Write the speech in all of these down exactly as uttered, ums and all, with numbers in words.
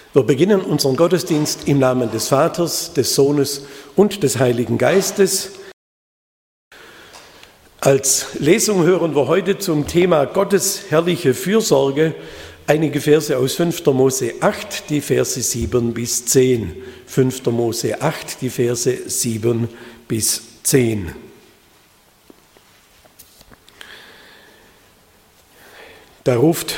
Wir beginnen unseren Gottesdienst im Namen des Vaters, des Sohnes und des Heiligen Geistes. Als Lesung hören wir heute zum Thema Gottes herrliche Fürsorge einige Verse aus fünfter Mose acht, die Verse sieben bis zehn. fünfter Mose acht, die Verse sieben bis zehn. Da ruft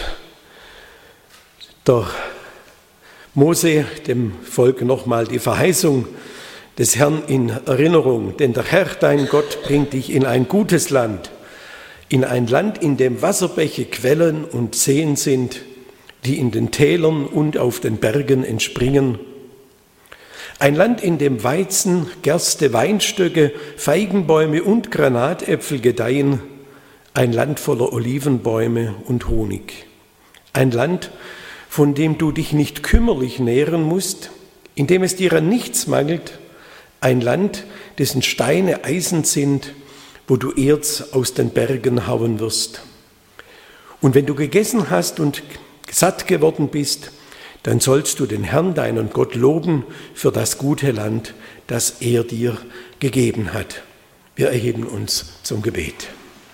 der Mose dem Volk nochmal die Verheißung des Herrn in Erinnerung. Denn der Herr, dein Gott, bringt dich in ein gutes Land, in ein Land, in dem Wasserbäche, Quellen und Seen sind, die in den Tälern und auf den Bergen entspringen. Ein Land, in dem Weizen, Gerste, Weinstöcke, Feigenbäume und Granatäpfel gedeihen. Ein Land voller Olivenbäume und Honig. Ein Land, von dem du dich nicht kümmerlich nähren musst, in dem es dir an nichts mangelt, ein Land, dessen Steine Eisen sind, wo du Erz aus den Bergen hauen wirst. Und wenn du gegessen hast und satt geworden bist, dann sollst du den Herrn, deinen Gott, loben für das gute Land, das er dir gegeben hat. Wir erheben uns zum Gebet.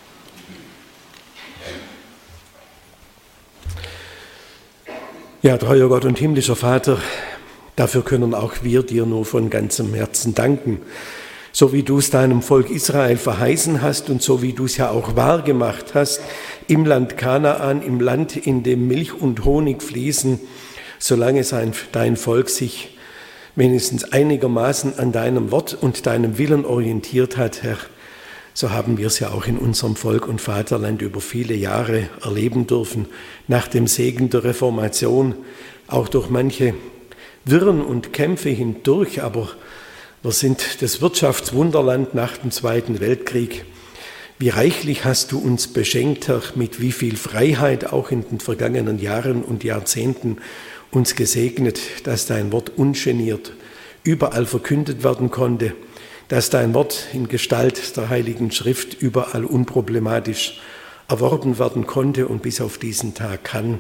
Ja, treuer Gott und himmlischer Vater, dafür können auch wir dir nur von ganzem Herzen danken. So wie du es deinem Volk Israel verheißen hast und so wie du es ja auch wahrgemacht hast, im Land Kanaan, im Land, in dem Milch und Honig fließen, solange sein, dein Volk sich wenigstens einigermaßen an deinem Wort und deinem Willen orientiert hat, Herr. So haben wir es ja auch in unserem Volk und Vaterland über viele Jahre erleben dürfen, nach dem Segen der Reformation, auch durch manche Wirren und Kämpfe hindurch, aber wir sind das Wirtschaftswunderland nach dem Zweiten Weltkrieg. Wie reichlich hast du uns beschenkt, Herr, mit wie viel Freiheit auch in den vergangenen Jahren und Jahrzehnten uns gesegnet, dass dein Wort ungeniert überall verkündet werden konnte, dass dein Wort in Gestalt der Heiligen Schrift überall unproblematisch erworben werden konnte und bis auf diesen Tag kann.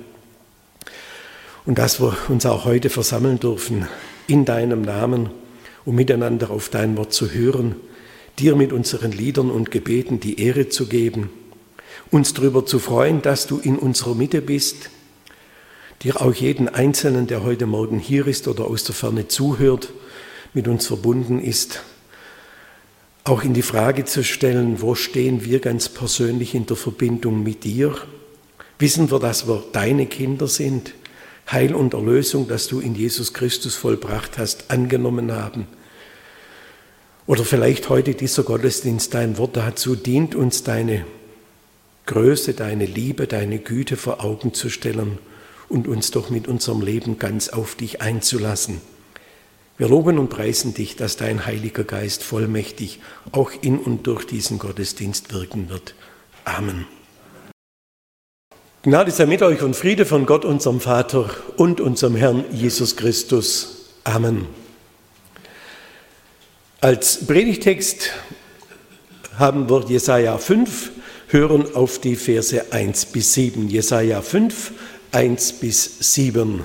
Und dass wir uns auch heute versammeln dürfen in deinem Namen, um miteinander auf dein Wort zu hören, dir mit unseren Liedern und Gebeten die Ehre zu geben, uns darüber zu freuen, dass du in unserer Mitte bist, dir auch jeden Einzelnen, der heute Morgen hier ist oder aus der Ferne zuhört, mit uns verbunden ist, auch in die Frage zu stellen, wo stehen wir ganz persönlich in der Verbindung mit dir? Wissen wir, dass wir deine Kinder sind, Heil und Erlösung, das du in Jesus Christus vollbracht hast, angenommen haben? Oder vielleicht heute dieser Gottesdienst, dein Wort dazu dient, uns deine Größe, deine Liebe, deine Güte vor Augen zu stellen und uns doch mit unserem Leben ganz auf dich einzulassen. Wir loben und preisen dich, dass dein Heiliger Geist vollmächtig auch in und durch diesen Gottesdienst wirken wird. Amen. Gnade sei mit euch und Friede von Gott, unserem Vater und unserem Herrn Jesus Christus. Amen. Als Predigtext haben wir Jesaja fünf, hören auf die Verse eins bis sieben. Jesaja fünf, eins bis sieben.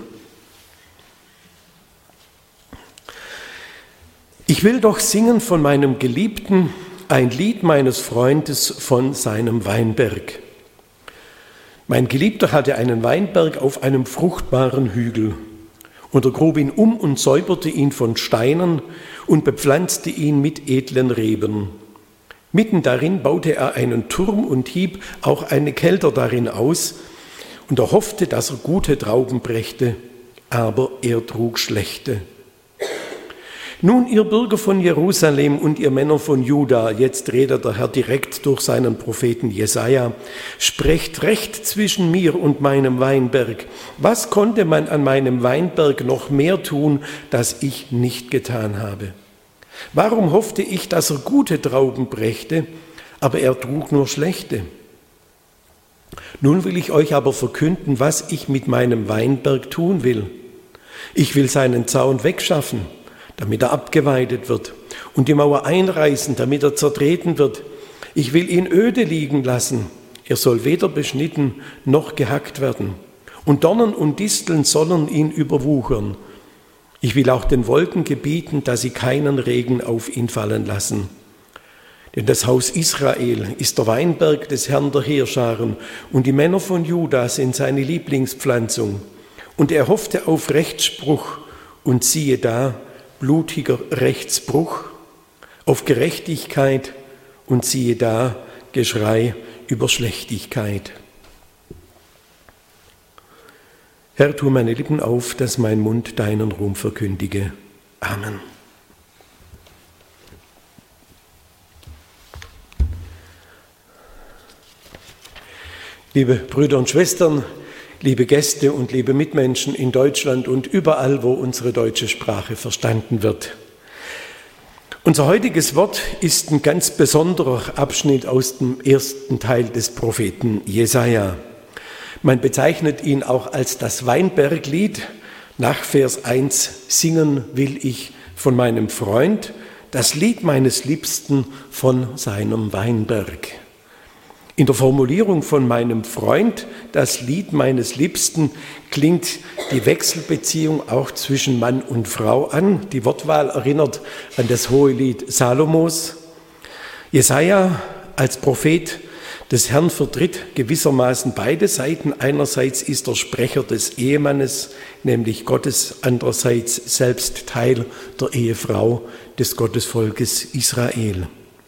Ich will doch singen von meinem Geliebten, ein Lied meines Freundes von seinem Weinberg. Mein Geliebter hatte einen Weinberg auf einem fruchtbaren Hügel, und er grub ihn um und säuberte ihn von Steinen und bepflanzte ihn mit edlen Reben. Mitten darin baute er einen Turm und hieb auch eine Kelter darin aus, und er hoffte, dass er gute Trauben brächte, aber er trug schlechte. Nun, ihr Bürger von Jerusalem und ihr Männer von Juda, jetzt redet der Herr direkt durch seinen Propheten Jesaja, sprecht Recht zwischen mir und meinem Weinberg. Was konnte man an meinem Weinberg noch mehr tun, das ich nicht getan habe? Warum hoffte ich, dass er gute Trauben brächte, aber er trug nur schlechte? Nun will ich euch aber verkünden, was ich mit meinem Weinberg tun will. Ich will seinen Zaun wegschaffen, damit er abgeweidet wird, und die Mauer einreißen, damit er zertreten wird. Ich will ihn öde liegen lassen. Er soll weder beschnitten noch gehackt werden. und Dornen und Disteln sollen ihn überwuchern. Ich will auch den Wolken gebieten, dass sie keinen Regen auf ihn fallen lassen. Denn das Haus Israel ist der Weinberg des Herrn der Heerscharen, und die Männer von Juda sind seine Lieblingspflanzung. Und er hoffte auf Rechtsspruch, und siehe da, blutiger Rechtsbruch, auf Gerechtigkeit, und siehe da, Geschrei über Schlechtigkeit. Herr, tu meine Lippen auf, dass mein Mund deinen Ruhm verkündige. Amen. Liebe Brüder und Schwestern, liebe Gäste und liebe Mitmenschen in Deutschland und überall, wo unsere deutsche Sprache verstanden wird. Unser heutiges Wort ist ein ganz besonderer Abschnitt aus dem ersten Teil des Propheten Jesaja. Man bezeichnet ihn auch als das Weinberglied. Nach Vers eins: Singen will ich von meinem Freund, das Lied meines Liebsten von seinem Weinberg. In der Formulierung von meinem Freund, das Lied meines Liebsten, klingt die Wechselbeziehung auch zwischen Mann und Frau an. Die Wortwahl erinnert an das Hohelied Salomos. Jesaja als Prophet des Herrn vertritt gewissermaßen beide Seiten. Einerseits ist er Sprecher des Ehemannes, nämlich Gottes, andererseits selbst Teil der Ehefrau des Gottesvolkes Israel.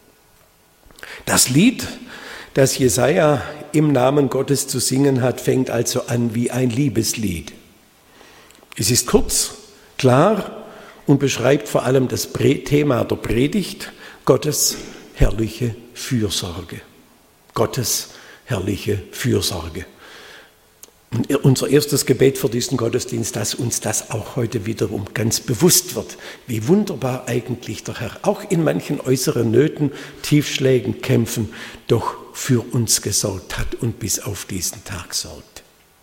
Das Lied, das Jesaja im Namen Gottes zu singen hat, fängt also an wie ein Liebeslied. Es ist kurz, klar und beschreibt vor allem das Thema der Predigt, Gottes herrliche Fürsorge. Gottes herrliche Fürsorge. Und unser erstes Gebet für diesen Gottesdienst, dass uns das auch heute wiederum ganz bewusst wird, wie wunderbar eigentlich der Herr auch in manchen äußeren Nöten, Tiefschlägen, Kämpfen doch für uns gesorgt hat und bis auf diesen Tag sorgt.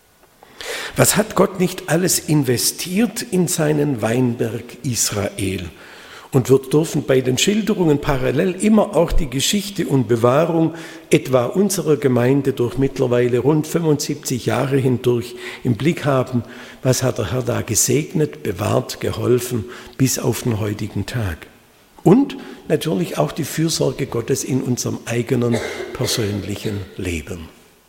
Was hat Gott nicht alles investiert in seinen Weinberg Israel? Und wir dürfen bei den Schilderungen parallel immer auch die Geschichte und Bewahrung etwa unserer Gemeinde durch mittlerweile rund fünfundsiebzig Jahre hindurch im Blick haben. Was hat der Herr da gesegnet, bewahrt, geholfen bis auf den heutigen Tag? Und natürlich auch die Fürsorge Gottes in unserem eigenen persönlichen Leben.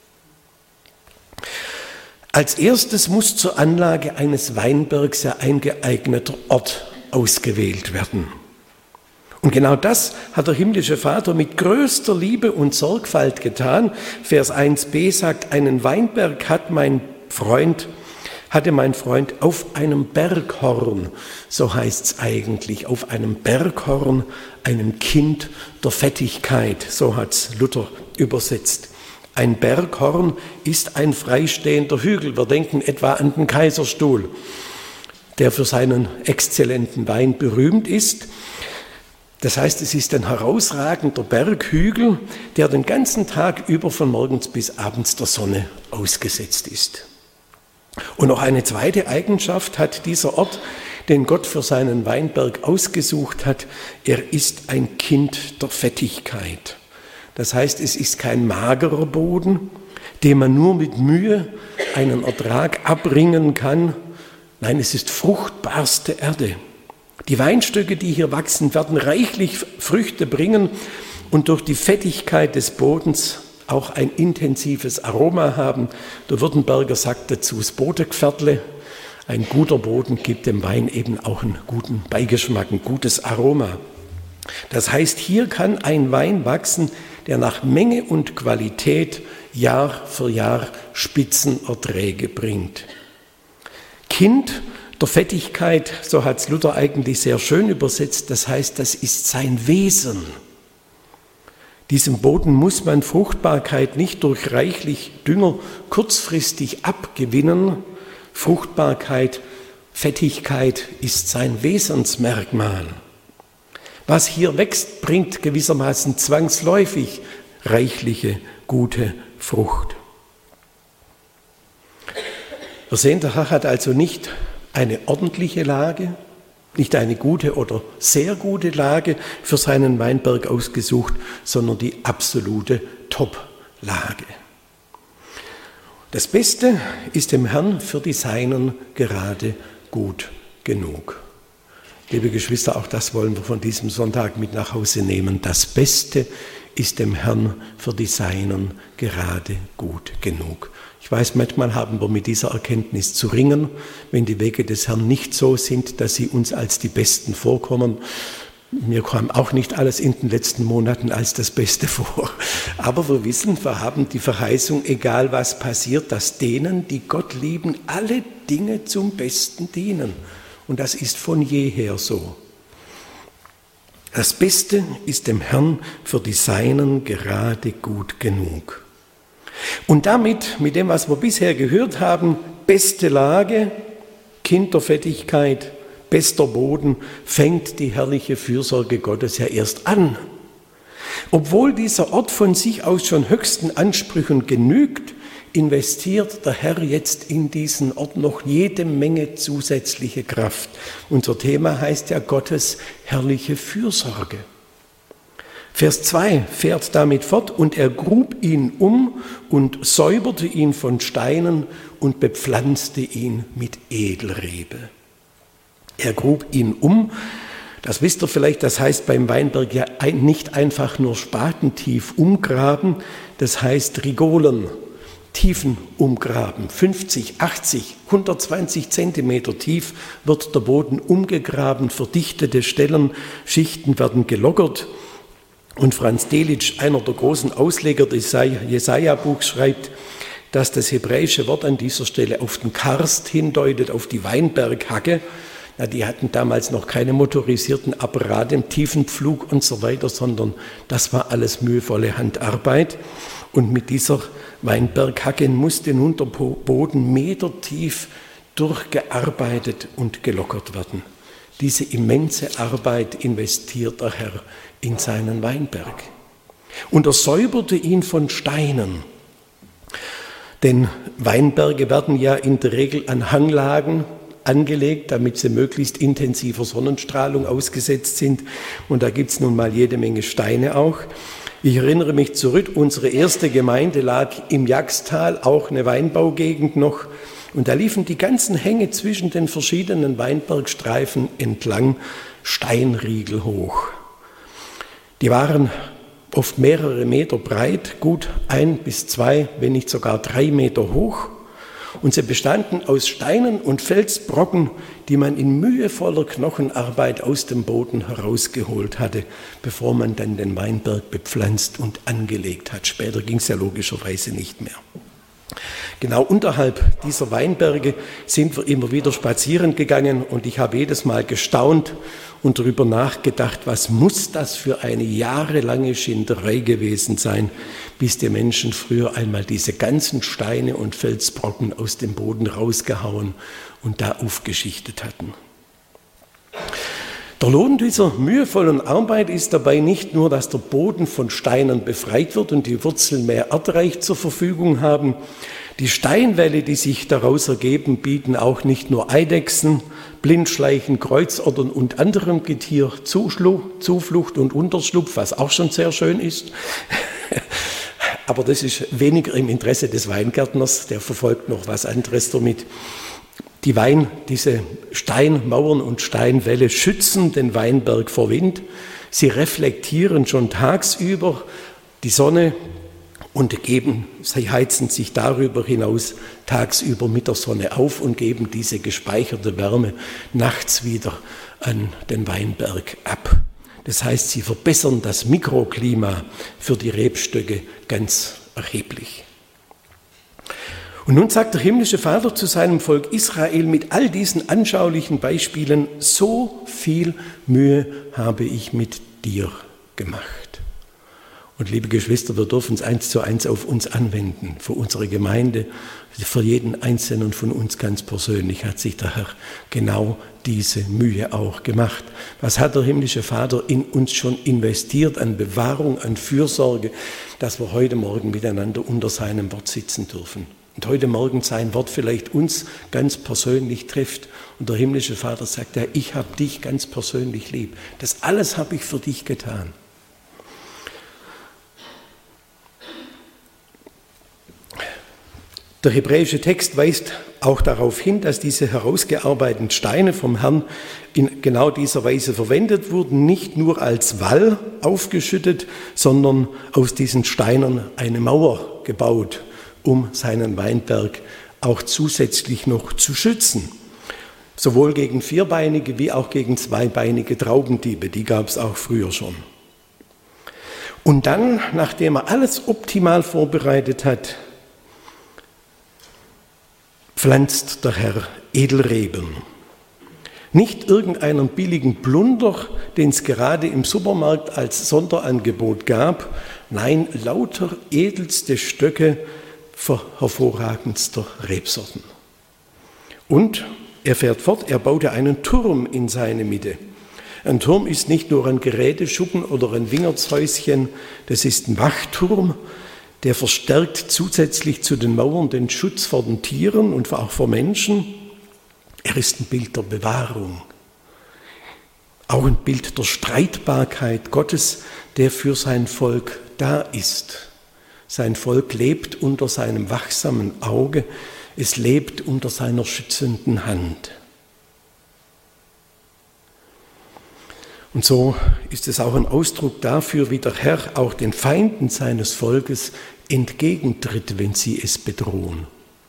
Als erstes muss zur Anlage eines Weinbergs ja ein geeigneter Ort ausgewählt werden. Und genau das hat der himmlische Vater mit größter Liebe und Sorgfalt getan. Vers eins b sagt, einen Weinberg hat mein Freund, hatte mein Freund auf einem Berghorn, so heißt es eigentlich, auf einem Berghorn, einem Kind der Fettigkeit, so hat es Luther übersetzt. Ein Berghorn ist ein freistehender Hügel. Wir denken etwa an den Kaiserstuhl, der für seinen exzellenten Wein berühmt ist. Das heißt, es ist ein herausragender Berghügel, der den ganzen Tag über von morgens bis abends der Sonne ausgesetzt ist. Und noch eine zweite Eigenschaft hat dieser Ort, den Gott für seinen Weinberg ausgesucht hat. Er ist ein Kind der Fettigkeit. Das heißt, es ist kein magerer Boden, dem man nur mit Mühe einen Ertrag abbringen kann. Nein, es ist fruchtbarste Erde. Die Weinstöcke, die hier wachsen, werden reichlich Früchte bringen und durch die Fettigkeit des Bodens auch ein intensives Aroma haben. Der Württemberger sagt dazu das Bodengviertle. Ein guter Boden gibt dem Wein eben auch einen guten Beigeschmack, ein gutes Aroma. Das heißt, hier kann ein Wein wachsen, der nach Menge und Qualität Jahr für Jahr Spitzenerträge bringt. Kind der Fettigkeit, so hat es Luther eigentlich sehr schön übersetzt, das heißt, das ist sein Wesen. Diesem Boden muss man Fruchtbarkeit nicht durch reichlich Dünger kurzfristig abgewinnen. Fruchtbarkeit, Fettigkeit ist sein Wesensmerkmal. Was hier wächst, bringt gewissermaßen zwangsläufig reichliche, gute Frucht. Wir sehen, der Herr hat also nicht eine ordentliche Lage, nicht eine gute oder sehr gute Lage für seinen Weinberg ausgesucht, sondern die absolute Top-Lage. Das Beste ist dem Herrn für die Seinen gerade gut genug. Liebe Geschwister, auch das wollen wir von diesem Sonntag mit nach Hause nehmen. Das Beste ist dem Herrn für die Seinen gerade gut genug. Ich weiß, manchmal haben wir mit dieser Erkenntnis zu ringen, wenn die Wege des Herrn nicht so sind, dass sie uns als die Besten vorkommen. Mir kam auch nicht alles in den letzten Monaten als das Beste vor. Aber wir wissen, wir haben die Verheißung, egal was passiert, dass denen, die Gott lieben, alle Dinge zum Besten dienen. Und das ist von jeher so. Das Beste ist dem Herrn für die Seinen gerade gut genug. Und damit, mit dem, was wir bisher gehört haben, beste Lage, Kinderfettigkeit, bester Boden, fängt die herrliche Fürsorge Gottes ja erst an. Obwohl dieser Ort von sich aus schon höchsten Ansprüchen genügt, investiert der Herr jetzt in diesen Ort noch jede Menge zusätzliche Kraft. Unser Thema heißt ja Gottes herrliche Fürsorge. Vers zwei fährt damit fort: Und er grub ihn um und säuberte ihn von Steinen und bepflanzte ihn mit Edelrebe. Er grub ihn um, das wisst ihr vielleicht, das heißt beim Weinberg ja nicht einfach nur spatentief umgraben, das heißt Rigolen, Tiefen umgraben, fünfzig, achtzig, hundertzwanzig Zentimeter tief wird der Boden umgegraben, verdichtete Stellen, Schichten werden gelockert. Und Franz Delitzsch, einer der großen Ausleger des Jesaja-Buchs, schreibt, dass das hebräische Wort an dieser Stelle auf den Karst hindeutet, auf die Weinberghacke. Ja, die hatten damals noch keine motorisierten Apparate im Tiefenpflug und so weiter, sondern das war alles mühevolle Handarbeit. Und mit dieser Weinberghacke musste nun der Boden metertief durchgearbeitet und gelockert werden. Diese immense Arbeit investiert der Herr in seinen Weinberg. Und er säuberte ihn von Steinen. Denn Weinberge werden ja in der Regel an Hanglagen angelegt, damit sie möglichst intensiver Sonnenstrahlung ausgesetzt sind. Und da gibt es nun mal jede Menge Steine auch. Ich erinnere mich zurück, unsere erste Gemeinde lag im Jagstal, auch eine Weinbaugegend noch. Und da liefen die ganzen Hänge zwischen den verschiedenen Weinbergstreifen entlang Steinriegel hoch. Die waren oft mehrere Meter breit, gut ein bis zwei, wenn nicht sogar drei Meter hoch. Und sie bestanden aus Steinen und Felsbrocken, die man in mühevoller Knochenarbeit aus dem Boden herausgeholt hatte, bevor man dann den Weinberg bepflanzt und angelegt hat. Später ging es ja logischerweise nicht mehr. Genau unterhalb dieser Weinberge sind wir immer wieder spazieren gegangen und ich habe jedes Mal gestaunt und darüber nachgedacht, was muss das für eine jahrelange Schinderei gewesen sein, bis die Menschen früher einmal diese ganzen Steine und Felsbrocken aus dem Boden rausgehauen und da aufgeschichtet hatten. Der Lohn dieser mühevollen Arbeit ist dabei nicht nur, dass der Boden von Steinen befreit wird und die Wurzeln mehr Erdreich zur Verfügung haben. Die Steinwälle, die sich daraus ergeben, bieten auch nicht nur Eidechsen, Blindschleichen, Kreuzottern und anderem Getier Zuflucht und Unterschlupf, was auch schon sehr schön ist. Aber das ist weniger im Interesse des Weingärtners, der verfolgt noch was anderes damit. Die Wein, diese Steinmauern und Steinwälle schützen den Weinberg vor Wind. Sie reflektieren schon tagsüber die Sonne und geben, sie heizen sich darüber hinaus tagsüber mit der Sonne auf und geben diese gespeicherte Wärme nachts wieder an den Weinberg ab. Das heißt, sie verbessern das Mikroklima für die Rebstöcke ganz erheblich. Und nun sagt der himmlische Vater zu seinem Volk Israel mit all diesen anschaulichen Beispielen: So viel Mühe habe ich mit dir gemacht. Und liebe Geschwister, wir dürfen es eins zu eins auf uns anwenden, für unsere Gemeinde, für jeden Einzelnen von uns ganz persönlich hat sich der Herr genau diese Mühe auch gemacht. Was hat der himmlische Vater in uns schon investiert an Bewahrung, an Fürsorge, dass wir heute Morgen miteinander unter seinem Wort sitzen dürfen. Und heute Morgen sein Wort vielleicht uns ganz persönlich trifft. Und der himmlische Vater sagt, ja, ich habe dich ganz persönlich lieb. Das alles habe ich für dich getan. Der hebräische Text weist auch darauf hin, dass diese herausgearbeiteten Steine vom Herrn in genau dieser Weise verwendet wurden, nicht nur als Wall aufgeschüttet, sondern aus diesen Steinen eine Mauer gebaut, um seinen Weinberg auch zusätzlich noch zu schützen. Sowohl gegen vierbeinige wie auch gegen zweibeinige Traubendiebe, die gab es auch früher schon. Und dann, nachdem er alles optimal vorbereitet hat, pflanzt der Herr Edelreben. Nicht irgendeinen billigen Plunder, den es gerade im Supermarkt als Sonderangebot gab, nein, lauter edelste Stöcke hervorragendster Rebsorten. Und er fährt fort, er baute einen Turm in seine Mitte. Ein Turm ist nicht nur ein Geräteschuppen oder ein Wingertshäuschen, das ist ein Wachturm, der verstärkt zusätzlich zu den Mauern den Schutz vor den Tieren und auch vor Menschen. Er ist ein Bild der Bewahrung, auch ein Bild der Streitbarkeit Gottes, der für sein Volk da ist. Sein Volk lebt unter seinem wachsamen Auge, es lebt unter seiner schützenden Hand. Und so ist es auch ein Ausdruck dafür, wie der Herr auch den Feinden seines Volkes entgegentritt, wenn sie es bedrohen.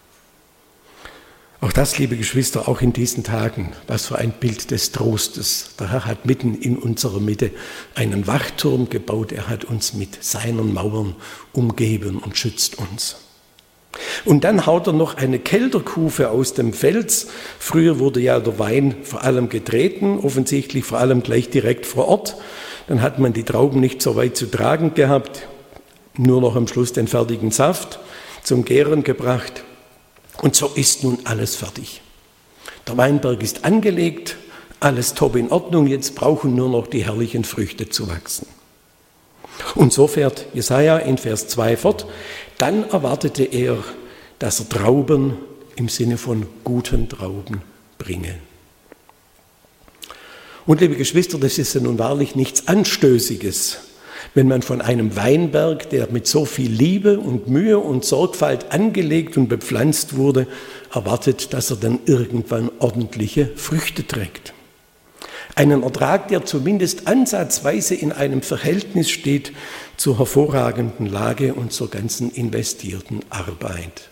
Auch das, liebe Geschwister, auch in diesen Tagen, was für ein Bild des Trostes. Der Herr hat mitten in unserer Mitte einen Wachturm gebaut, er hat uns mit seinen Mauern umgeben und schützt uns. Und dann haut er noch eine Kelterkufe aus dem Fels. Früher wurde ja der Wein vor allem getreten, offensichtlich vor allem gleich direkt vor Ort. Dann hat man die Trauben nicht so weit zu tragen gehabt, nur noch am Schluss den fertigen Saft zum Gären gebracht. Und so ist nun alles fertig. Der Weinberg ist angelegt, alles top in Ordnung, jetzt brauchen nur noch die herrlichen Früchte zu wachsen. Und so fährt Jesaja in Vers zwei fort. Dann erwartete er, dass er Trauben im Sinne von guten Trauben bringe. Und liebe Geschwister, das ist ja nun wahrlich nichts Anstößiges, wenn man von einem Weinberg, der mit so viel Liebe und Mühe und Sorgfalt angelegt und bepflanzt wurde, erwartet, dass er dann irgendwann ordentliche Früchte trägt. Einen Ertrag, der zumindest ansatzweise in einem Verhältnis steht zur hervorragenden Lage und zur ganzen investierten Arbeit.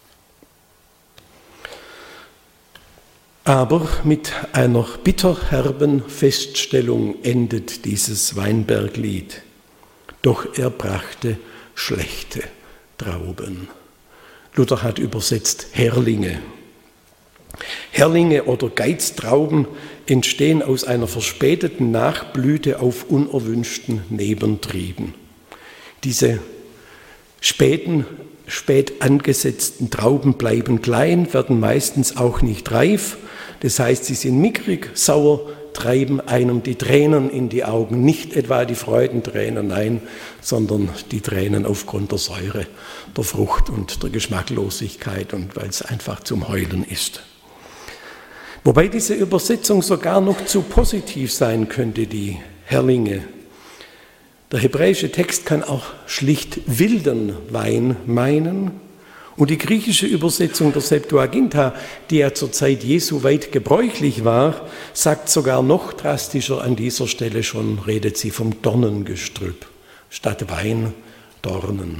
Aber mit einer bitterherben Feststellung endet dieses Weinberglied. Doch er brachte schlechte Trauben. Luther hat übersetzt Herrlinge. Herrlinge oder Geiztrauben entstehen aus einer verspäteten Nachblüte auf unerwünschten Nebentrieben. Diese späten, spät angesetzten Trauben bleiben klein, werden meistens auch nicht reif. Das heißt, sie sind mickrig, sauer, treiben einem die Tränen in die Augen. Nicht etwa die Freudentränen, nein, sondern die Tränen aufgrund der Säure, der Frucht und der Geschmacklosigkeit und weil es einfach zum Heulen ist. Wobei diese Übersetzung sogar noch zu positiv sein könnte, die Herrlinge. Der hebräische Text kann auch schlicht wilden Wein meinen. Und die griechische Übersetzung der Septuaginta, die ja zur Zeit Jesu weit gebräuchlich war, sagt sogar noch drastischer an dieser Stelle schon, redet sie vom Dornengestrüpp statt Wein, Dornen.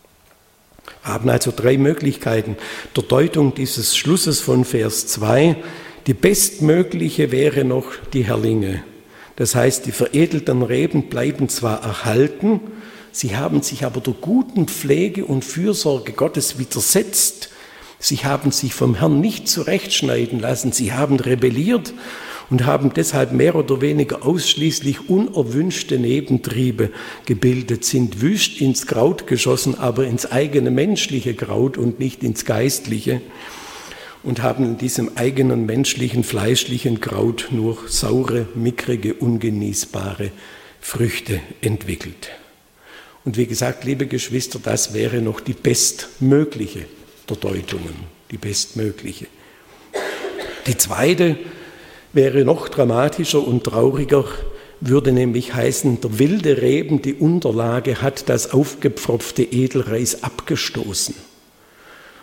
Wir haben also drei Möglichkeiten der Deutung dieses Schlusses von Vers zwei. Die bestmögliche wäre noch die Herrlinge. Das heißt, die veredelten Reben bleiben zwar erhalten, sie haben sich aber der guten Pflege und Fürsorge Gottes widersetzt. Sie haben sich vom Herrn nicht zurechtschneiden lassen. Sie haben rebelliert und haben deshalb mehr oder weniger ausschließlich unerwünschte Nebentriebe gebildet, sind wüst ins Kraut geschossen, aber ins eigene menschliche Kraut und nicht ins geistliche, und haben in diesem eigenen menschlichen, fleischlichen Kraut nur saure, mickrige, ungenießbare Früchte entwickelt. Und wie gesagt, liebe Geschwister, das wäre noch die bestmögliche der Deutungen, die bestmögliche. Die zweite wäre noch dramatischer und trauriger, würde nämlich heißen, der wilde Reben, die Unterlage, hat das aufgepfropfte Edelreis abgestoßen.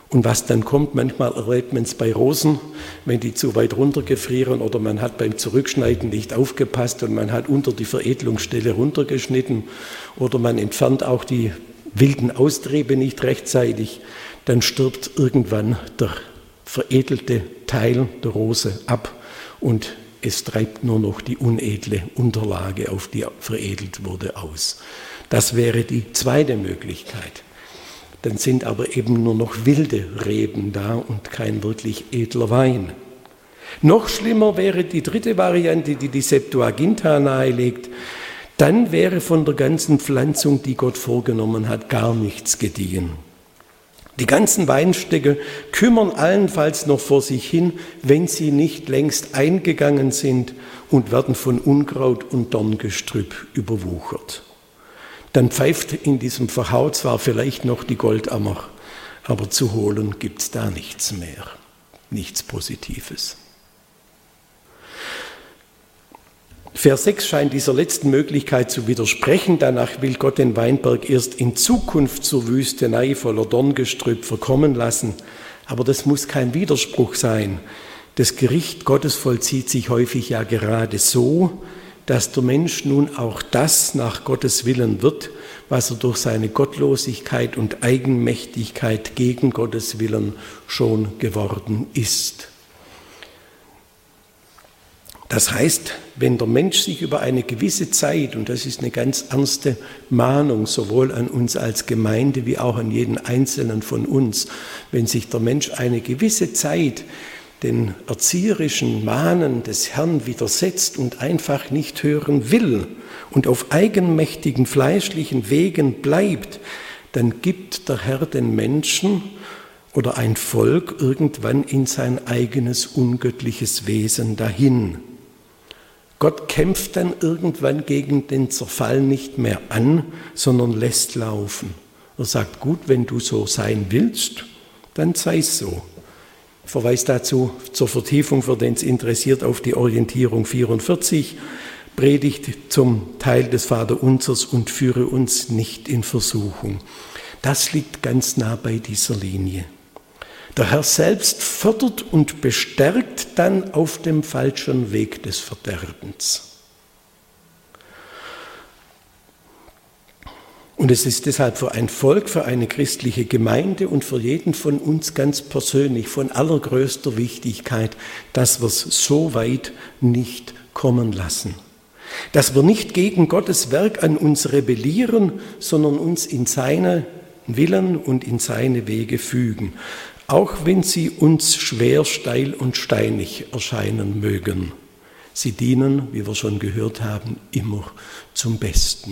Und was dann kommt, manchmal erlebt man es bei Rosen, wenn die zu weit runtergefrieren oder man hat beim Zurückschneiden nicht aufgepasst und man hat unter die Veredelungsstelle runtergeschnitten oder man entfernt auch die wilden Austriebe nicht rechtzeitig, dann stirbt irgendwann der veredelte Teil der Rose ab und es treibt nur noch die unedle Unterlage, auf die veredelt wurde, aus. Das wäre die zweite Möglichkeit. Dann sind aber eben nur noch wilde Reben da und kein wirklich edler Wein. Noch schlimmer wäre die dritte Variante, die die Septuaginta nahelegt. Dann wäre von der ganzen Pflanzung, die Gott vorgenommen hat, gar nichts gediehen. Die ganzen Weinstöcke kümmern allenfalls noch vor sich hin, wenn sie nicht längst eingegangen sind und werden von Unkraut und Dorngestrüpp überwuchert. Dann pfeift in diesem Verhau zwar vielleicht noch die Goldammer, aber zu holen gibt es da nichts mehr, nichts Positives. Vers sechs scheint dieser letzten Möglichkeit zu widersprechen. Danach will Gott den Weinberg erst in Zukunft zur Wüstenei voller Dorngestrüpp verkommen lassen. Aber das muss kein Widerspruch sein. Das Gericht Gottes vollzieht sich häufig ja gerade so, dass der Mensch nun auch das nach Gottes Willen wird, was er durch seine Gottlosigkeit und Eigenmächtigkeit gegen Gottes Willen schon geworden ist. Das heißt, wenn der Mensch sich über eine gewisse Zeit, und das ist eine ganz ernste Mahnung, sowohl an uns als Gemeinde wie auch an jeden Einzelnen von uns, wenn sich der Mensch eine gewisse Zeit den erzieherischen Mahnen des Herrn widersetzt und einfach nicht hören will und auf eigenmächtigen fleischlichen Wegen bleibt, dann gibt der Herr den Menschen oder ein Volk irgendwann in sein eigenes ungöttliches Wesen dahin. Gott kämpft dann irgendwann gegen den Zerfall nicht mehr an, sondern lässt laufen. Er sagt, gut, wenn du so sein willst, dann sei es so. Ich verweise dazu zur Vertiefung, für den es interessiert, auf die Orientierung vierundvierzig, Predigt zum Teil des Vaterunsers und führe uns nicht in Versuchung. Das liegt ganz nah bei dieser Linie. Der Herr selbst fördert und bestärkt dann auf dem falschen Weg des Verderbens. Und es ist deshalb für ein Volk, für eine christliche Gemeinde und für jeden von uns ganz persönlich von allergrößter Wichtigkeit, dass wir es so weit nicht kommen lassen. Dass wir nicht gegen Gottes Werk an uns rebellieren, sondern uns in seine Willen und in seine Wege fügen. Auch wenn sie uns schwer, steil und steinig erscheinen mögen. Sie dienen, wie wir schon gehört haben, immer zum Besten.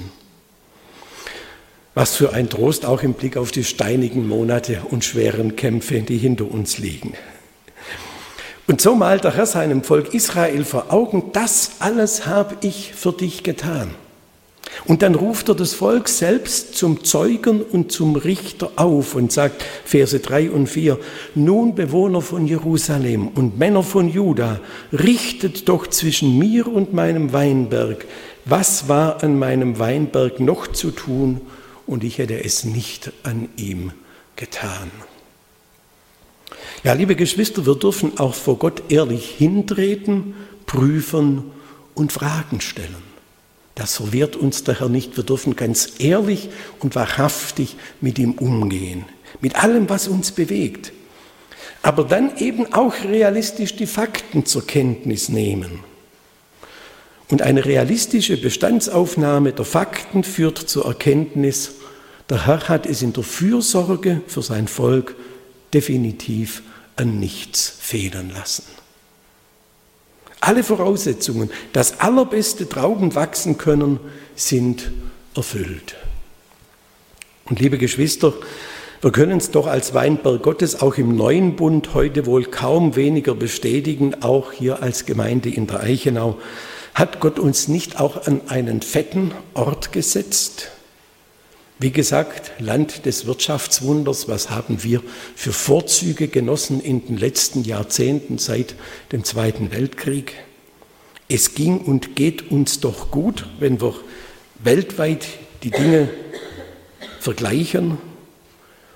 Was für ein Trost auch im Blick auf die steinigen Monate und schweren Kämpfe, die hinter uns liegen. Und so malt der Herr seinem Volk Israel vor Augen, das alles habe ich für dich getan. Und dann ruft er das Volk selbst zum Zeugen und zum Richter auf und sagt, Verse drei und vier, nun Bewohner von Jerusalem und Männer von Juda, richtet doch zwischen mir und meinem Weinberg, was war an meinem Weinberg noch zu tun, und ich hätte es nicht an ihm getan. Ja, liebe Geschwister, wir dürfen auch vor Gott ehrlich hintreten, prüfen und Fragen stellen. Das verwehrt uns der Herr nicht. Wir dürfen ganz ehrlich und wahrhaftig mit ihm umgehen, mit allem, was uns bewegt. Aber dann eben auch realistisch die Fakten zur Kenntnis nehmen. Und eine realistische Bestandsaufnahme der Fakten führt zur Erkenntnis, der Herr hat es in der Fürsorge für sein Volk definitiv an nichts fehlen lassen. Alle Voraussetzungen, dass allerbeste Trauben wachsen können, sind erfüllt. Und liebe Geschwister, wir können es doch als Weinberg Gottes auch im neuen Bund heute wohl kaum weniger bestätigen, auch hier als Gemeinde in der Eichenau. Hat Gott uns nicht auch an einen fetten Ort gesetzt? Wie gesagt, Land des Wirtschaftswunders, was haben wir für Vorzüge genossen in den letzten Jahrzehnten seit dem Zweiten Weltkrieg? Es ging und geht uns doch gut, wenn wir weltweit die Dinge vergleichen.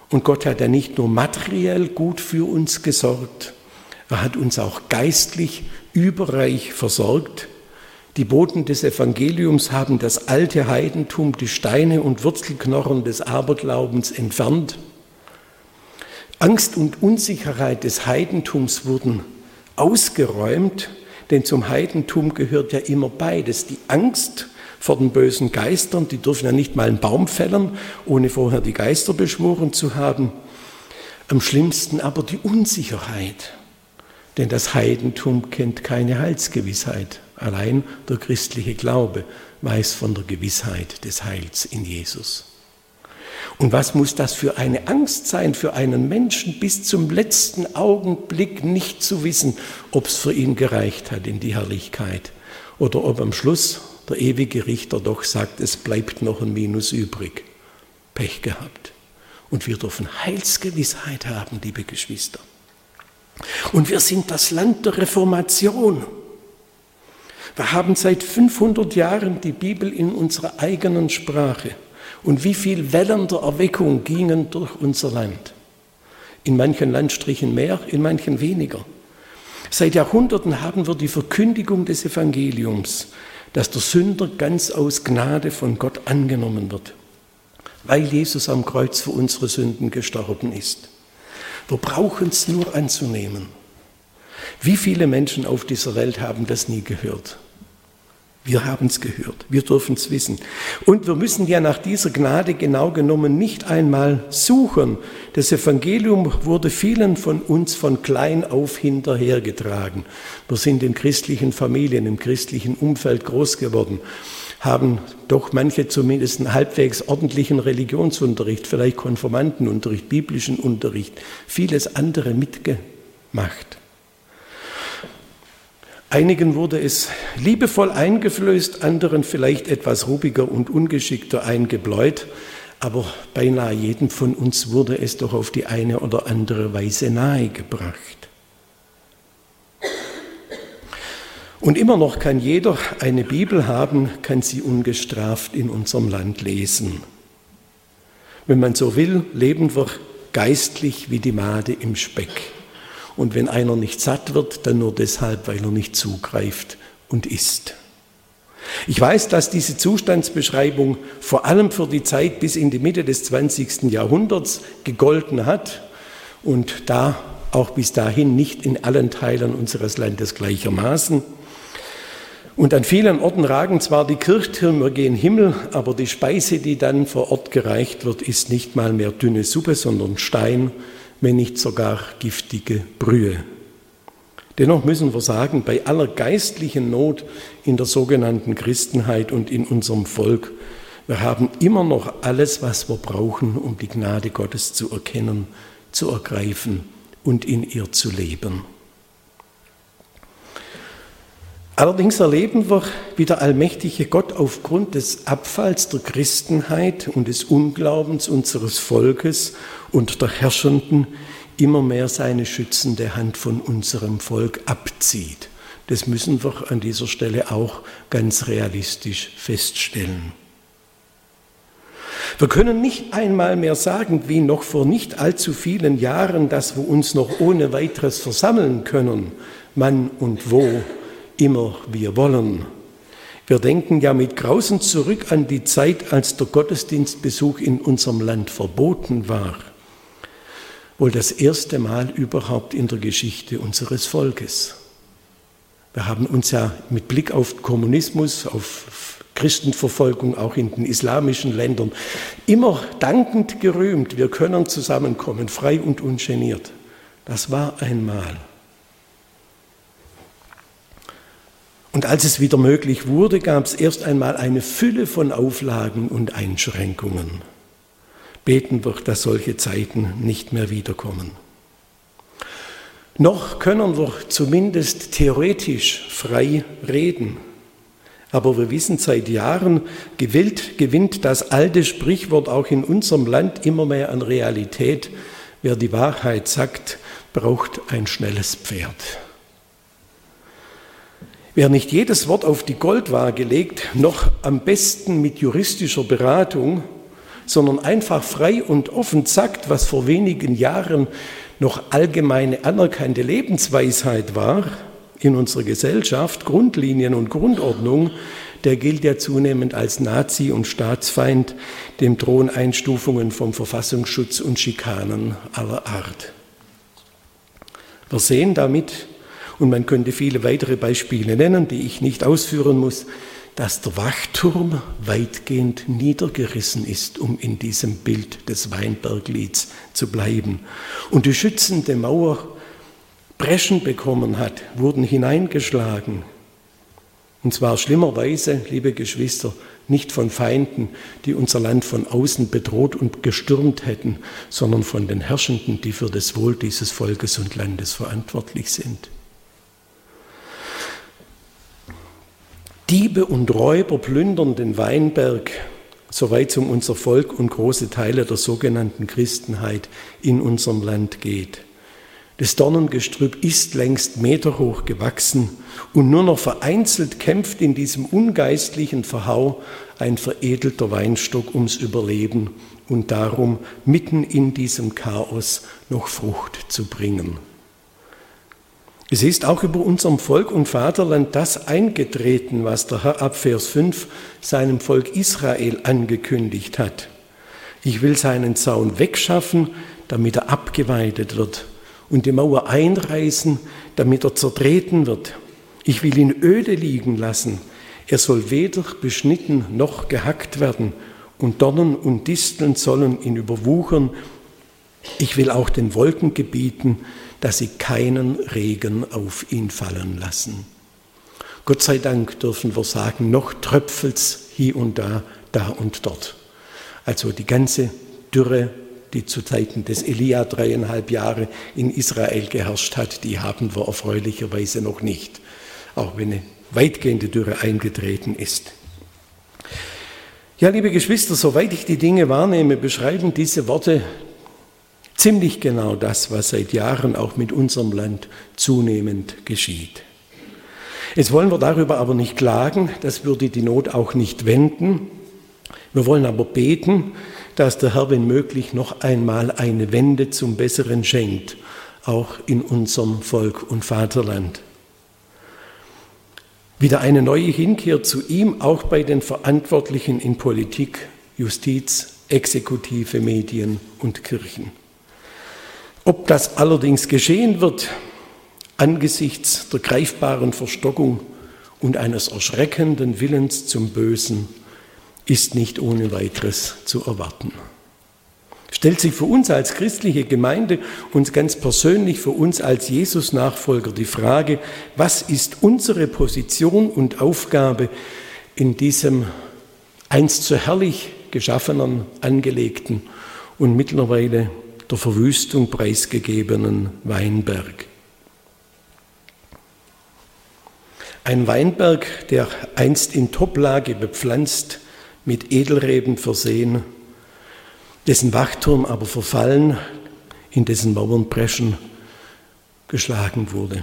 Und Gott hat ja nicht nur materiell gut für uns gesorgt, er hat uns auch geistlich überreich versorgt. Die Boten des Evangeliums haben das alte Heidentum, die Steine und Wurzelknochen des Aberglaubens entfernt. Angst und Unsicherheit des Heidentums wurden ausgeräumt, denn zum Heidentum gehört ja immer beides. Die Angst vor den bösen Geistern, die dürfen ja nicht mal einen Baum fällen, ohne vorher die Geister beschworen zu haben. Am schlimmsten aber die Unsicherheit, denn das Heidentum kennt keine Heilsgewissheit. Allein der christliche Glaube weiß von der Gewissheit des Heils in Jesus. Und was muss das für eine Angst sein, für einen Menschen bis zum letzten Augenblick nicht zu wissen, ob es für ihn gereicht hat in die Herrlichkeit oder ob am Schluss der ewige Richter doch sagt, es bleibt noch ein Minus übrig. Pech gehabt. Und wir dürfen Heilsgewissheit haben, liebe Geschwister. Und wir sind das Land der Reformation. Wir haben seit fünfhundert Jahren die Bibel in unserer eigenen Sprache. Und wie viele Wellen der Erweckung gingen durch unser Land? In manchen Landstrichen mehr, in manchen weniger. Seit Jahrhunderten haben wir die Verkündigung des Evangeliums, dass der Sünder ganz aus Gnade von Gott angenommen wird, weil Jesus am Kreuz für unsere Sünden gestorben ist. Wir brauchen es nur anzunehmen. Wie viele Menschen auf dieser Welt haben das nie gehört? Wir haben es gehört, wir dürfen es wissen. Und wir müssen ja nach dieser Gnade genau genommen nicht einmal suchen. Das Evangelium wurde vielen von uns von klein auf hinterhergetragen. Wir sind in christlichen Familien, im christlichen Umfeld groß geworden, haben doch manche zumindest einen halbwegs ordentlichen Religionsunterricht, vielleicht Konfirmandenunterricht, biblischen Unterricht, vieles andere mitgemacht. Einigen wurde es liebevoll eingeflößt, anderen vielleicht etwas ruhiger und ungeschickter eingebläut, aber beinahe jedem von uns wurde es doch auf die eine oder andere Weise nahegebracht. Und immer noch kann jeder eine Bibel haben, kann sie ungestraft in unserem Land lesen. Wenn man so will, leben wir geistlich wie die Made im Speck. Und wenn einer nicht satt wird, dann nur deshalb, weil er nicht zugreift und isst. Ich weiß, dass diese Zustandsbeschreibung vor allem für die Zeit bis in die Mitte des zwanzigsten Jahrhunderts gegolten hat und da auch bis dahin nicht in allen Teilen unseres Landes gleichermaßen. Und an vielen Orten ragen zwar die Kirchtürme gen Himmel, aber die Speise, die dann vor Ort gereicht wird, ist nicht mal mehr dünne Suppe, sondern Stein, wenn nicht sogar giftige Brühe. Dennoch müssen wir sagen, bei aller geistlichen Not in der sogenannten Christenheit und in unserem Volk, wir haben immer noch alles, was wir brauchen, um die Gnade Gottes zu erkennen, zu ergreifen und in ihr zu leben. Allerdings erleben wir, wie der allmächtige Gott aufgrund des Abfalls der Christenheit und des Unglaubens unseres Volkes und der Herrschenden immer mehr seine schützende Hand von unserem Volk abzieht. Das müssen wir an dieser Stelle auch ganz realistisch feststellen. Wir können nicht einmal mehr sagen, wie noch vor nicht allzu vielen Jahren, dass wir uns noch ohne weiteres versammeln können, wann und wo immer wir wollen. Wir denken ja mit Grausen zurück an die Zeit, als der Gottesdienstbesuch in unserem Land verboten war. Wohl das erste Mal überhaupt in der Geschichte unseres Volkes. Wir haben uns ja mit Blick auf Kommunismus, auf Christenverfolgung, auch in den islamischen Ländern, immer dankend gerühmt, wir können zusammenkommen, frei und ungeniert. Das war einmal. Und als es wieder möglich wurde, gab es erst einmal eine Fülle von Auflagen und Einschränkungen. Beten wir, dass solche Zeiten nicht mehr wiederkommen. Noch können wir zumindest theoretisch frei reden. Aber wir wissen seit Jahren, gewillt gewinnt das alte Sprichwort auch in unserem Land immer mehr an Realität. Wer die Wahrheit sagt, braucht ein schnelles Pferd. Wer nicht jedes Wort auf die Goldwaage legt, noch am besten mit juristischer Beratung sondern einfach frei und offen sagt, was vor wenigen Jahren noch allgemeine anerkannte Lebensweisheit war in unserer Gesellschaft, Grundlinien und Grundordnung, der gilt ja zunehmend als Nazi und Staatsfeind, dem drohen Einstufungen vom Verfassungsschutz und Schikanen aller Art. Wir sehen damit, und man könnte viele weitere Beispiele nennen, die ich nicht ausführen muss, dass der Wachturm weitgehend niedergerissen ist, um in diesem Bild des Weinberglieds zu bleiben. Und die schützende Mauer Breschen bekommen hat, wurden hineingeschlagen. Und zwar schlimmerweise, liebe Geschwister, nicht von Feinden, die unser Land von außen bedroht und gestürmt hätten, sondern von den Herrschenden, die für das Wohl dieses Volkes und Landes verantwortlich sind. Diebe und Räuber plündern den Weinberg, soweit es um unser Volk und große Teile der sogenannten Christenheit in unserem Land geht. Das Dornengestrüpp ist längst meterhoch gewachsen und nur noch vereinzelt kämpft in diesem ungeistlichen Verhau ein veredelter Weinstock ums Überleben und darum, mitten in diesem Chaos noch Frucht zu bringen. Es ist auch über unserem Volk und Vaterland das eingetreten, was der Herr ab Vers fünf seinem Volk Israel angekündigt hat. Ich will seinen Zaun wegschaffen, damit er abgeweidet wird, und die Mauer einreißen, damit er zertreten wird. Ich will ihn öde liegen lassen. Er soll weder beschnitten noch gehackt werden, und Dornen und Disteln sollen ihn überwuchern. Ich will auch den Wolken gebieten, dass sie keinen Regen auf ihn fallen lassen. Gott sei Dank dürfen wir sagen, noch tröpfelt's hier und da, da und dort. Also die ganze Dürre, die zu Zeiten des Elia dreieinhalb Jahre in Israel geherrscht hat, die haben wir erfreulicherweise noch nicht, auch wenn eine weitgehende Dürre eingetreten ist. Ja, liebe Geschwister, soweit ich die Dinge wahrnehme, beschreiben diese Worte ziemlich genau das, was seit Jahren auch mit unserem Land zunehmend geschieht. Jetzt wollen wir darüber aber nicht klagen, das würde die Not auch nicht wenden. Wir wollen aber beten, dass der Herr, wenn möglich, noch einmal eine Wende zum Besseren schenkt, auch in unserem Volk und Vaterland. Wieder eine neue Hinkehr zu ihm, auch bei den Verantwortlichen in Politik, Justiz, Exekutive, Medien und Kirchen. Ob das allerdings geschehen wird, angesichts der greifbaren Verstockung und eines erschreckenden Willens zum Bösen, ist nicht ohne weiteres zu erwarten. Stellt sich für uns als christliche Gemeinde und ganz persönlich für uns als Jesus-Nachfolger die Frage, was ist unsere Position und Aufgabe in diesem einst so herrlich geschaffenen, angelegten und mittlerweile der Verwüstung preisgegebenen Weinberg. Ein Weinberg, der einst in Toplage bepflanzt, mit Edelreben versehen, dessen Wachturm aber verfallen, in dessen Mauern Breschen geschlagen wurde.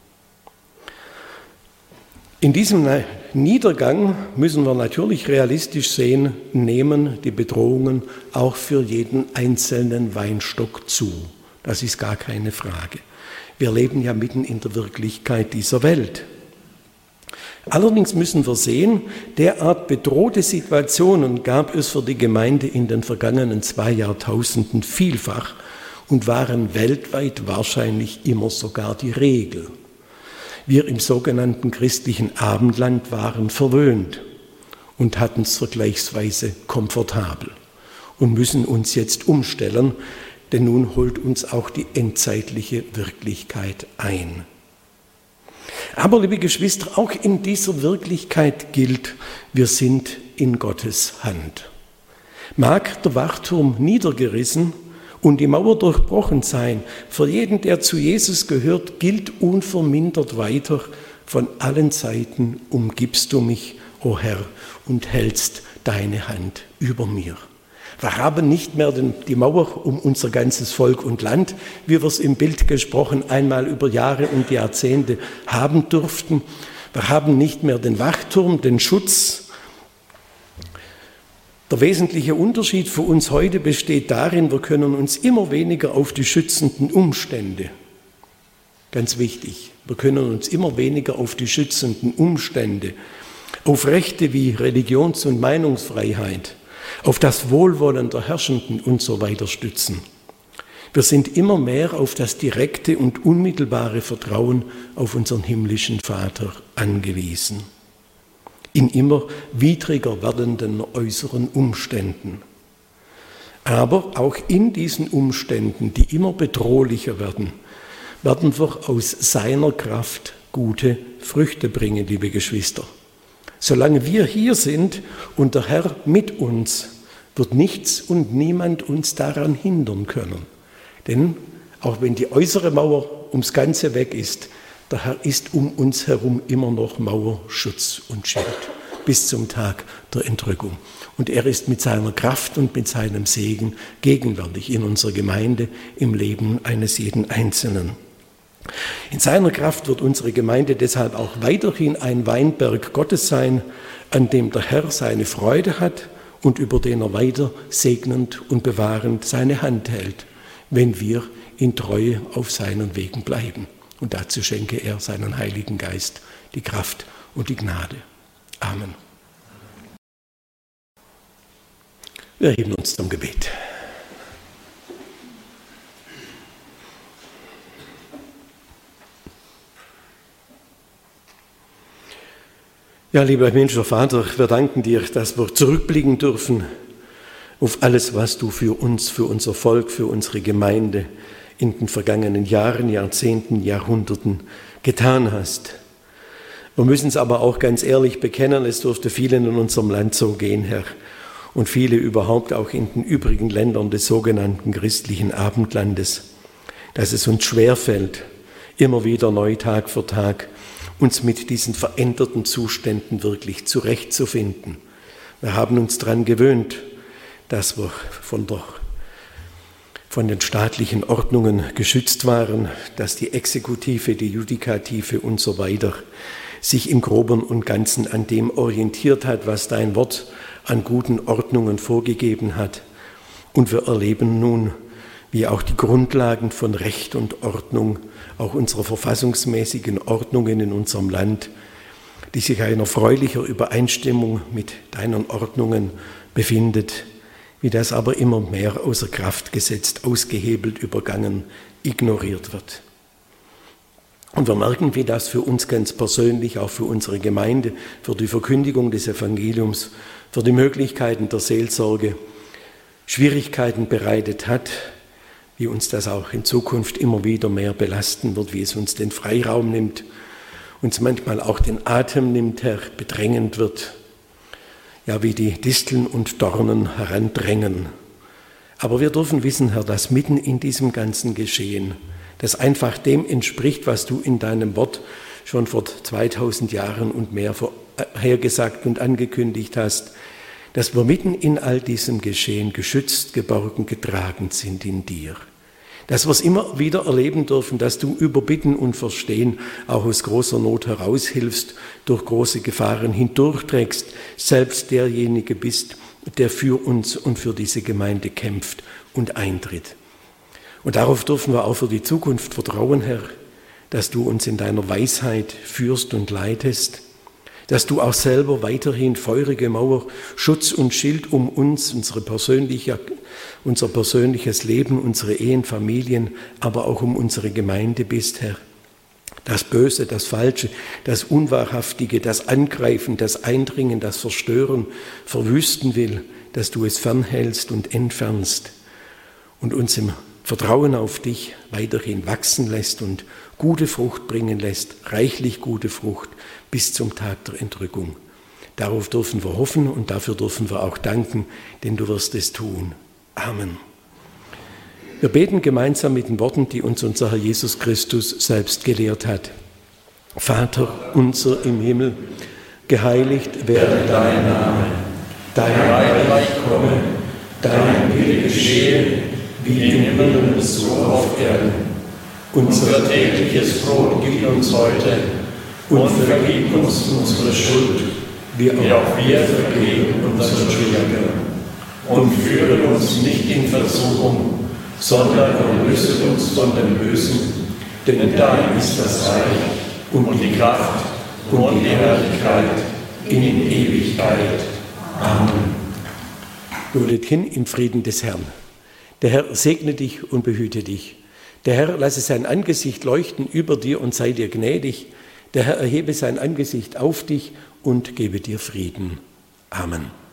In diesem Niedergang müssen wir natürlich realistisch sehen, nehmen die Bedrohungen auch für jeden einzelnen Weinstock zu. Das ist gar keine Frage. Wir leben ja mitten in der Wirklichkeit dieser Welt. Allerdings müssen wir sehen, derart bedrohte Situationen gab es für die Gemeinde in den vergangenen zwei Jahrtausenden vielfach und waren weltweit wahrscheinlich immer sogar die Regel. Wir im sogenannten christlichen Abendland waren verwöhnt und hatten es vergleichsweise komfortabel und müssen uns jetzt umstellen, denn nun holt uns auch die endzeitliche Wirklichkeit ein. Aber, liebe Geschwister, auch in dieser Wirklichkeit gilt, wir sind in Gottes Hand. Mag der Wachturm niedergerissen und die Mauer durchbrochen sein, für jeden, der zu Jesus gehört, gilt unvermindert weiter, von allen Seiten umgibst du mich, o Herr, und hältst deine Hand über mir. Wir haben nicht mehr den, die Mauer um unser ganzes Volk und Land, wie wir es im Bild gesprochen einmal über Jahre und Jahrzehnte haben durften. Wir haben nicht mehr den Wachturm, den Schutz, Der wesentliche Unterschied für uns heute besteht darin, wir können uns immer weniger auf die schützenden Umstände, ganz wichtig, wir können uns immer weniger auf die schützenden Umstände, auf Rechte wie Religions- und Meinungsfreiheit, auf das Wohlwollen der Herrschenden und so weiter stützen. Wir sind immer mehr auf das direkte und unmittelbare Vertrauen auf unseren himmlischen Vater angewiesen. In immer widriger werdenden äußeren Umständen. Aber auch in diesen Umständen, die immer bedrohlicher werden, werden wir aus seiner Kraft gute Früchte bringen, liebe Geschwister. Solange wir hier sind und der Herr mit uns, wird nichts und niemand uns daran hindern können. Denn auch wenn die äußere Mauer ums Ganze weg ist, der Herr ist um uns herum immer noch Mauer, Schutz und Schild bis zum Tag der Entrückung. Und er ist mit seiner Kraft und mit seinem Segen gegenwärtig in unserer Gemeinde, im Leben eines jeden Einzelnen. In seiner Kraft wird unsere Gemeinde deshalb auch weiterhin ein Weinberg Gottes sein, an dem der Herr seine Freude hat und über den er weiter segnend und bewahrend seine Hand hält, wenn wir in Treue auf seinen Wegen bleiben. Und dazu schenke er seinen Heiligen Geist die Kraft und die Gnade. Amen. Wir erheben uns zum Gebet. Ja, lieber himmlischer Vater, wir danken dir, dass wir zurückblicken dürfen auf alles, was du für uns, für unser Volk, für unsere Gemeinde in den vergangenen Jahren, Jahrzehnten, Jahrhunderten getan hast. Wir müssen es aber auch ganz ehrlich bekennen, es dürfte vielen in unserem Land so gehen, Herr, und viele überhaupt auch in den übrigen Ländern des sogenannten christlichen Abendlandes, dass es uns schwerfällt, immer wieder neu Tag für Tag uns mit diesen veränderten Zuständen wirklich zurechtzufinden. Wir haben uns daran gewöhnt, dass wir von, der, von den staatlichen Ordnungen geschützt waren, dass die Exekutive, die Judikative und so weiter sich im Groben und Ganzen an dem orientiert hat, was dein Wort an guten Ordnungen vorgegeben hat. Und wir erleben nun, wie auch die Grundlagen von Recht und Ordnung, auch unserer verfassungsmäßigen Ordnungen in unserem Land, die sich in erfreulicher Übereinstimmung mit deinen Ordnungen befindet, wie das aber immer mehr außer Kraft gesetzt, ausgehebelt, übergangen, ignoriert wird. Und wir merken, wie das für uns ganz persönlich, auch für unsere Gemeinde, für die Verkündigung des Evangeliums, für die Möglichkeiten der Seelsorge Schwierigkeiten bereitet hat, wie uns das auch in Zukunft immer wieder mehr belasten wird, wie es uns den Freiraum nimmt, uns manchmal auch den Atem nimmt, Herr, bedrängend wird, ja, wie die Disteln und Dornen herandrängen. Aber wir dürfen wissen, Herr, dass mitten in diesem ganzen Geschehen, das einfach dem entspricht, was du in deinem Wort schon vor zweitausend Jahren und mehr vorhergesagt und angekündigt hast, dass wir mitten in all diesem Geschehen geschützt, geborgen, getragen sind in dir. Dass wir es immer wieder erleben dürfen, dass du über Bitten und Verstehen auch aus großer Not heraushilfst, durch große Gefahren hindurchträgst, selbst derjenige bist, der für uns und für diese Gemeinde kämpft und eintritt. Und darauf dürfen wir auch für die Zukunft vertrauen, Herr, dass du uns in deiner Weisheit führst und leitest, dass du auch selber weiterhin feurige Mauer, Schutz und Schild um uns, unsere persönliche, unser persönliches Leben, unsere Ehen, Familien, aber auch um unsere Gemeinde bist, Herr. Das Böse, das Falsche, das Unwahrhaftige, das Angreifen, das Eindringen, das Verstören, verwüsten will, dass du es fernhältst und entfernst und uns im Vertrauen auf dich weiterhin wachsen lässt und gute Frucht bringen lässt, reichlich gute Frucht bis zum Tag der Entrückung. Darauf dürfen wir hoffen und dafür dürfen wir auch danken, denn du wirst es tun. Amen. Wir beten gemeinsam mit den Worten, die uns unser Herr Jesus Christus selbst gelehrt hat. Vater unser im Himmel, geheiligt werde dein Name, dein Reich komme, dein Wille geschehe, wie im Himmel so auf Erden. Unser tägliches Brot gib uns heute und vergib uns unsere Schuld, wie auch wir vergeben unseren Schuldigern. und führe uns nicht in Versuchung, sondern erlöse uns von dem Bösen, denn dein ist das Reich und die Kraft und die Herrlichkeit in Ewigkeit. Amen. Gotet hin im Frieden des Herrn. Der Herr segne dich und behüte dich. Der Herr lasse sein Angesicht leuchten über dir und sei dir gnädig. Der Herr erhebe sein Angesicht auf dich und gebe dir Frieden. Amen.